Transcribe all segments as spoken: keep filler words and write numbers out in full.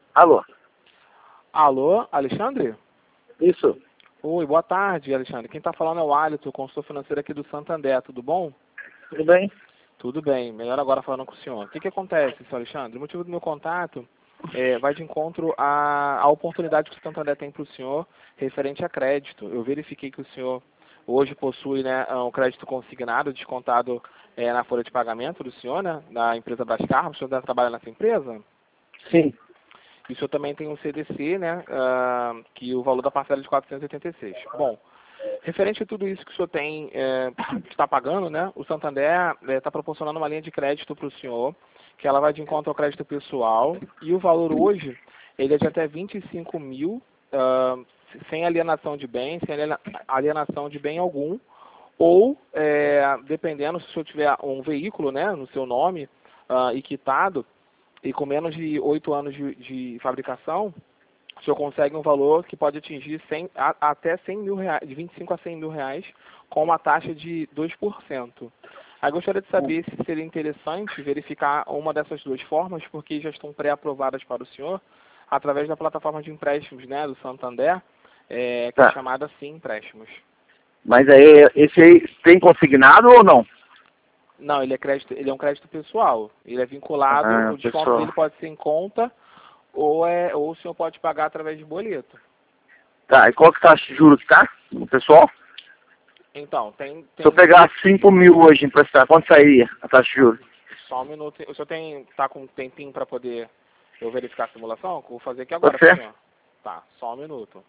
Alô? Alô, Alexandre? Isso. Oi, boa tarde, Alexandre. Quem está falando é o Alito, consultor financeiro aqui do Santander, tudo bom? Tudo bem? Tudo bem, melhor agora falando com o senhor. O que, que acontece, senhor Alexandre? O motivo do meu contato é, vai de encontro à, à oportunidade que o Santander tem para o senhor referente a crédito. Eu verifiquei que o senhor hoje possui, né, um crédito consignado, descontado é, na folha de pagamento do senhor, né, da empresa Brascar. O senhor deve trabalhar nessa empresa? Sim. E o senhor também tem um C D C, né, uh, que o valor da parcela é de quatrocentos e oitenta e seis. Bom, referente a tudo isso que o senhor tem, é, está pagando, né, o Santander está proporcionando uma linha de crédito para o senhor, que ela vai de encontro ao crédito pessoal, e o valor hoje, ele é de até vinte e cinco mil, uh, sem alienação de bem, sem alienação de bem algum, ou, é, dependendo, se o senhor tiver um veículo, né, no seu nome, uh, e quitado, e com menos de oito anos de, de fabricação, o senhor consegue um valor que pode atingir cem, a, até cem mil reais, de vinte e cinco a cem mil reais, com uma taxa de dois por cento. Aí gostaria de saber se seria interessante verificar uma dessas duas formas, porque já estão pré-aprovadas para o senhor, através da plataforma de empréstimos, né, do Santander, é, que Tá. é chamada Sim Empréstimos. Mas aí, esse aí tem consignado ou não? Não, ele é, crédito, ele é um crédito pessoal. Ele é vinculado, Ah, o desconto pessoal. dele pode ser em conta, ou, é, ou o senhor pode pagar através de boleto. Tá, e qual que tá a taxa de juros que tá, o pessoal? Então, tem... Se eu tem pegar cinco mil hoje emprestar, quanto sairia a taxa de juros? só um minuto. O senhor tem, tá com um tempinho para poder eu verificar a simulação? Que eu vou fazer aqui Pode agora para o ser? senhor. Tá, só um minuto.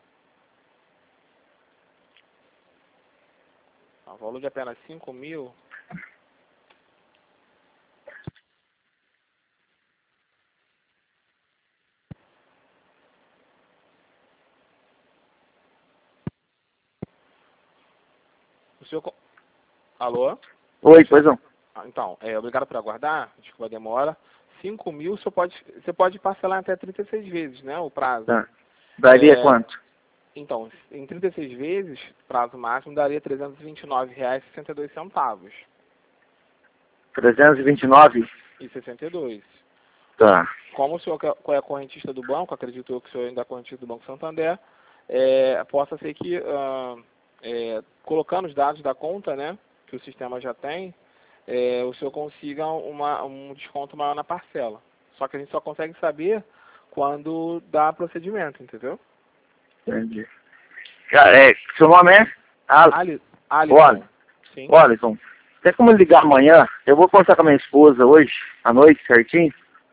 O valor de apenas cinco mil. O senhor... co- Alô? Oi, pois não. Ah, então, é, obrigado por aguardar. Desculpa a demora. cinco mil, o senhor pode, você pode parcelar até trinta e seis vezes, né? O prazo. Tá. Daria É, quanto? então, em trinta e seis vezes, prazo máximo, daria trezentos e vinte e nove reais e sessenta e dois centavos. trezentos e vinte e nove? E sessenta e dois. Tá. Como o senhor que é é correntista do banco, acredito eu que o senhor ainda é correntista do Banco Santander, é, possa ser que, ah, é, colocando os dados da conta, né, que o sistema já tem, é, o senhor consiga uma, um desconto maior na parcela. Só que a gente só consegue saber quando dá procedimento, entendeu? Entendi. Cara, é, seu nome é? Al Ali, o Alisson, Alisson. sim, O Alisson. Tem como ligar amanhã? Eu vou conversar com a minha esposa hoje, à noite, certinho.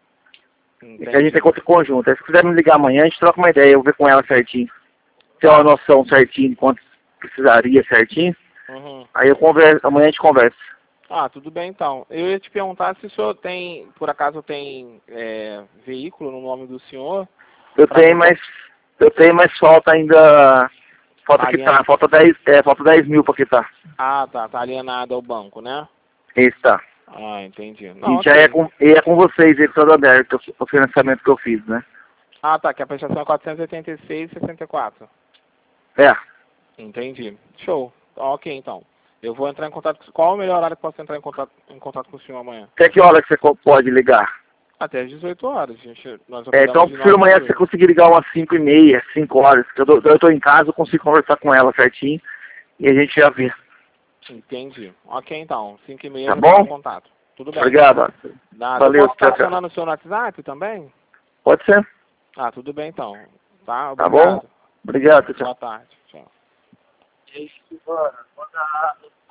E que a gente tem entendi. conta conjunta. Se quiser me ligar amanhã, a gente troca uma ideia. Eu vou ver com ela certinho. Ter uma Tá. noção certinho de quanto precisaria certinho. Uhum. Aí eu converso, amanhã a gente conversa. Ah, tudo bem então. Eu ia te perguntar se o senhor tem, por acaso tem é, veículo no nome do senhor, Eu para tenho, mas eu tenho, mas falta ainda. Falta alien... quitar, falta dez, é, falta dez mil pra quitar. Ah, tá, tá alienado ao banco, né? Esse tá. Ah, entendi. Não, E já é ok. com, e é com vocês, ele todo aberto, o financiamento que eu fiz, né? Ah, tá, que a prestação é quatrocentos e oitenta e seis e sessenta e quatro. É. Entendi. Show. Ok, então. Eu vou entrar em contato com... Qual é o melhor horário que posso entrar em contato, em contato com o senhor amanhã? Até que hora que você co- pode ligar? Até às dezoito horas, gente. Nós É, então operamos eu de prefiro nove às amanhã se você dezoito. conseguir ligar umas cinco e meia, cinco horas, que eu, tô- eu tô em casa, eu consigo conversar com ela certinho e a gente já vê. Entendi. Ok, então. cinco e meia eu Tá já estou em bom? contato. Tudo bem. Obrigado. Nada. Eu Valeu, posso estar tchau, tchau. adicionando o senhor no WhatsApp também? Pode ser? Ah, tudo bem então. Tá? Tá bom? Obrigado. Obrigado, tchau. Boa tarde. Tchau.